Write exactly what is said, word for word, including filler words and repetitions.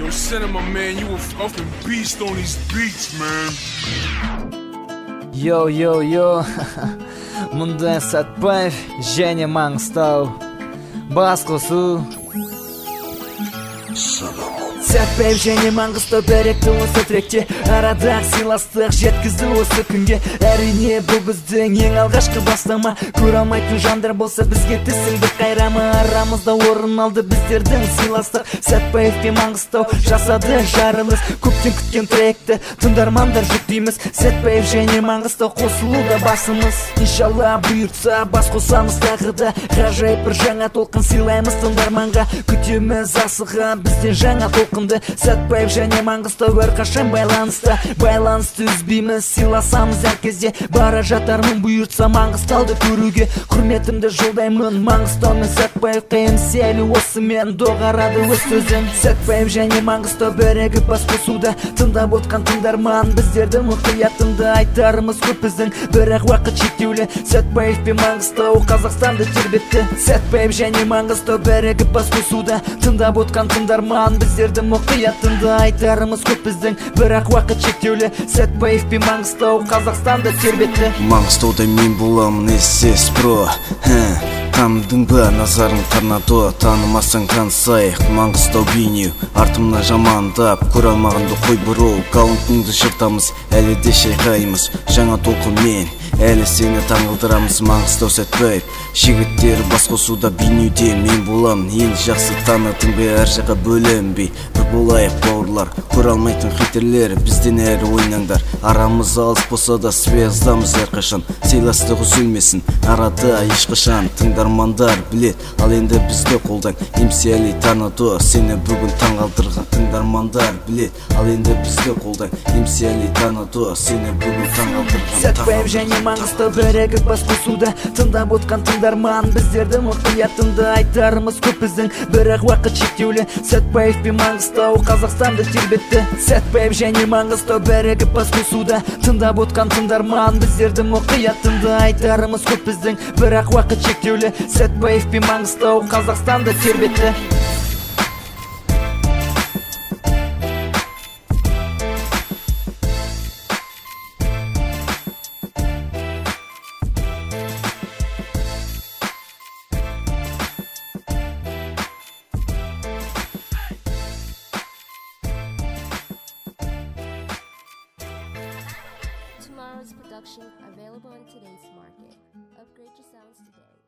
Yo, Cinema man, you a fucking beast on these beats, man. Yo, yo, yo. Мындай Сатпаев және Маңғыстау бас қосу. Сәтпаев және Маңғыстау дәректі осы тректе, арадағы сыйластық жеткізді осы күнге. Әрине бұл біздің ең алғашқы бастама, көре алмайтын жандар болса бізге тісіңді қайрама. Арамызда орын алды біздердің сыйластық, Сәтпаев пен Маңғыстау жасады жарылыс. Көптен күткен тректі тыңдармандар жүктейміз, Сәтпаев және Маңғыстау қосылуда басымыз. Иншалла бұйыртса бас қосамыз тағы да, ғажайып бір жаңа толқын сыйлаймыз тыңдарманға. Күтеміз асыға бізден жаңа толқын. Сәтпаев және Маңғыстау әрқашан байланыста, байланысты үзбейміз, сыйласамыз әр кезде. Бара жатармын бұйыртса Маңғыстауды көруге, құрметімді жолдаймын Маңғыстау мен Сәтпаевқа. Емсе әлі осымен доғарады өз сөзін. Сәтпаев және Маңғыстау бірігіп бас қосуда, тыңдап отқан тыңдарман біздердің мұқиятында айтарымыз көп біздің, бірақ уақыт шектеулі. Сәтпаев пен Маңғыстау Қазақстанды тербетті. Сәтпаев және Маңғыстау бірігіп бас қосуда, тыңдап отқан тыңдарман біздердің мұқиятында айтарымыз көп біздің, бірақ уақыт шектеулі. Сәтпаев пен Маңғыстау Қазақстанды тербетті. Маңғыстауда мен боламын эс-эс про. Таныдың ба назарың торнадо, танымасаң танысайық. Маңғыстау бейнеу артымна жамандап, көре алмағанды қой бұру. Галантыңды жыртамыз, әлі де шайқаймыз жаңа толқынмен, әлі сені таңғалдырамыз. Маңғыстау Сәтпаев жігіттер бас қосуда бейнеуде мен боламын. Енді жақсы таныдың ба әр жаққа бөлінбей, бір болайық бауырлар. Көре алмайтын хитерлер бізден әрі ойнаңдар. Арамыз алыс болса да связдамыз әрқашан, сыйластық үзілмесін арада ешқашан. Тыңдармандар білет, ал енді бізді қолдаң. Емсе әлі таныды сені бүгін таңғалдырған. Тыңдармандар білет, ал енді бізді қолдаң. Емсе әлі таныды сені бүгін таңғалдырған. Сәтпаев және Маңғыстау бірігіп бас қосуда, тыңдап отқан тыңдарман біздердің мұқиятында айтарымыз көп біздің, бірақ уақыт шектеулі. Сәтпаев пен Маңғыстау Қазақстанды тербетті. Сәтпаев және Маңғыстау бірігіп бас қосуда, тыңдап отқан тыңдарман біздердің мұқиятында айтарымыз көп біздің, бірақ уақыт шектеулі. Сәтпаев пен Маңғыстау Қазақстанды тербетті. Tomorrow's production available on today's market. Upgrade your sounds today.